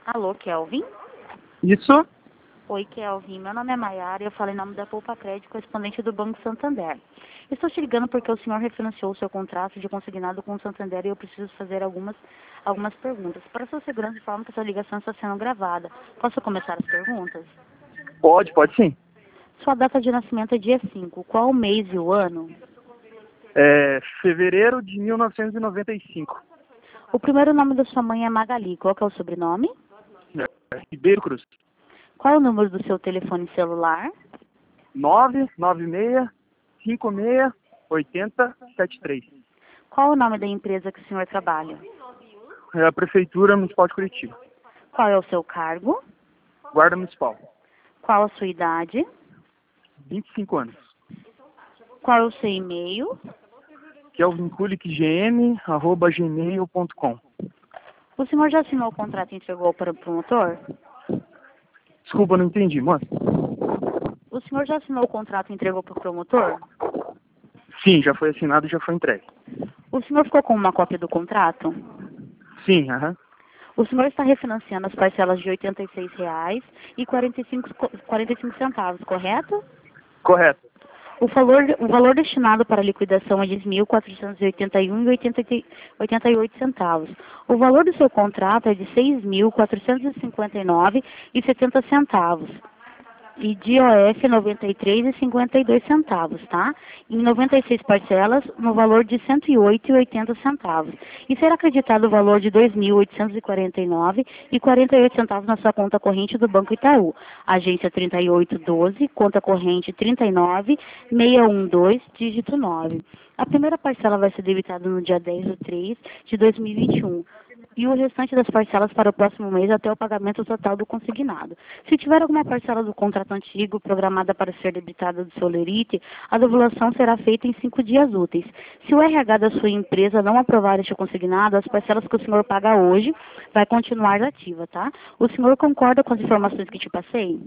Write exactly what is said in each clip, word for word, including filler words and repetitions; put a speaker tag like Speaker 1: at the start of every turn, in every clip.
Speaker 1: Alô, Kelvin?
Speaker 2: Isso?
Speaker 1: Oi, Kelvin. Meu nome é Maiara e eu falo em nome da Poupa Crédito, correspondente do Banco Santander. Estou te ligando porque o senhor refinanciou o seu contrato de consignado com o Santander e eu preciso fazer algumas, algumas perguntas. Para sua segurança, informo que essa ligação está sendo gravada. Posso começar as perguntas?
Speaker 2: Pode, pode sim.
Speaker 1: Sua data de nascimento é dia cinco. Qual o mês e o ano?
Speaker 2: É fevereiro de mil novecentos e noventa e cinco.
Speaker 1: O primeiro nome da sua mãe é Magali. Qual que é o sobrenome?
Speaker 2: É, Ribeiro Cruz.
Speaker 1: Qual é o número do seu telefone celular?
Speaker 2: nove nove seis cinco seis oito zero sete três.
Speaker 1: Qual é o nome da empresa que o senhor trabalha?
Speaker 2: É a Prefeitura Municipal de Curitiba.
Speaker 1: Qual é o seu cargo?
Speaker 2: Guarda Municipal.
Speaker 1: Qual a sua idade?
Speaker 2: vinte e cinco anos.
Speaker 1: Qual é o seu e-mail?
Speaker 2: kelvin kulik g m arroba gmail ponto com.
Speaker 1: O senhor já assinou o contrato e entregou para o promotor?
Speaker 2: Desculpa, não entendi, mano.
Speaker 1: O senhor já assinou o contrato e entregou para o promotor?
Speaker 2: Sim, já foi assinado e já foi entregue.
Speaker 1: O senhor ficou com uma cópia do contrato?
Speaker 2: Sim, aham.
Speaker 1: O senhor está refinanciando as parcelas de oitenta e seis reais e quarenta e cinco, quarenta e cinco centavos, correto?
Speaker 2: Correto.
Speaker 1: O valor, o valor destinado para a liquidação é de mil quatrocentos e oitenta e um reais e oitenta e oito centavos. O valor do seu contrato é de seis mil quatrocentos e cinquenta e nove reais e setenta centavos. E de I O F noventa e três reais e cinquenta e dois centavos, tá? Em noventa e seis parcelas, no valor de cento e oito reais e oitenta centavos. E será acreditado o valor de dois mil oitocentos e quarenta e nove reais e quarenta e oito centavos na sua conta corrente do Banco Itaú. Agência trinta e oito doze, conta corrente trinta e nove seiscentos e doze, dígito nove. A primeira parcela vai ser debitada no dia dez de três de dois mil e vinte e um. E o restante das parcelas para o próximo mês até o pagamento total do consignado. Se tiver alguma parcela do contrato antigo programada para ser debitada do seu lerite, a devolução será feita em cinco dias úteis. Se o R H da sua empresa não aprovar este consignado, as parcelas que o senhor paga hoje vai continuar ativa, tá? O senhor concorda com as informações que te passei?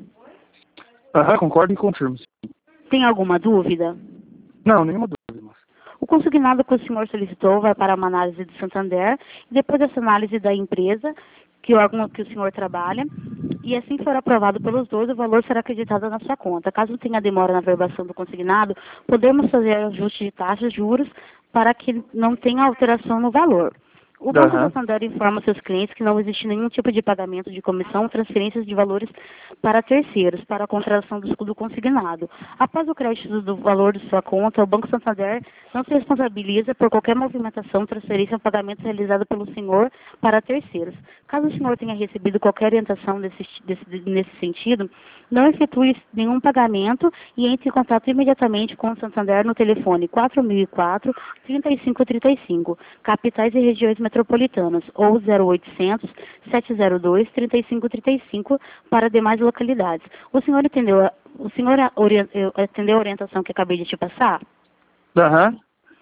Speaker 2: Aham, concordo e confirmo.
Speaker 1: Tem alguma dúvida?
Speaker 2: Não, nenhuma dúvida, moça.
Speaker 1: O consignado que o senhor solicitou vai para uma análise do Santander, e depois dessa análise da empresa, que o órgão que o senhor trabalha, e assim for aprovado pelos dois, o valor será acreditado na sua conta. Caso tenha demora na verbação do consignado, podemos fazer ajuste de taxas, juros, para que não tenha alteração no valor. O Banco
Speaker 2: Aham.
Speaker 1: Santander informa seus clientes que não existe nenhum tipo de pagamento de comissão ou transferências de valores para terceiros, para a contratação do escudo consignado. Após o crédito do valor de sua conta, o Banco Santander não se responsabiliza por qualquer movimentação, transferência ou pagamento realizado pelo senhor para terceiros. Caso o senhor tenha recebido qualquer orientação desse, desse, nesse sentido, não efetue nenhum pagamento e entre em contato imediatamente com o Santander no telefone quatro mil e quatro, trinta e cinco trinta e cinco, capitais e regiões metropolitanas, ou zero oitocentos, sete zero dois, trinta e cinco trinta e cinco para demais localidades. O senhor entendeu, a- o senhor a- ori- entendeu a orientação que acabei de te passar?
Speaker 2: Aham.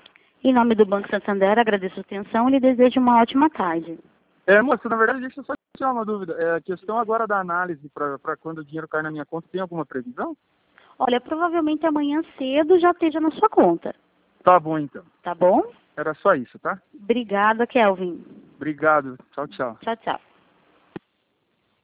Speaker 1: Em nome do Banco Santander, agradeço a atenção e lhe desejo uma ótima tarde.
Speaker 2: É, moça, na verdade, deixa eu só tirar uma dúvida. É, a questão agora da análise para quando o dinheiro cai na minha conta, tem alguma previsão?
Speaker 1: Olha, provavelmente amanhã cedo já esteja na sua conta,
Speaker 2: Tá bom, então.
Speaker 1: tá bom?
Speaker 2: Era só isso, tá?
Speaker 1: Obrigada, Kelvin.
Speaker 2: Obrigado. Tchau, tchau.
Speaker 1: Tchau, tchau.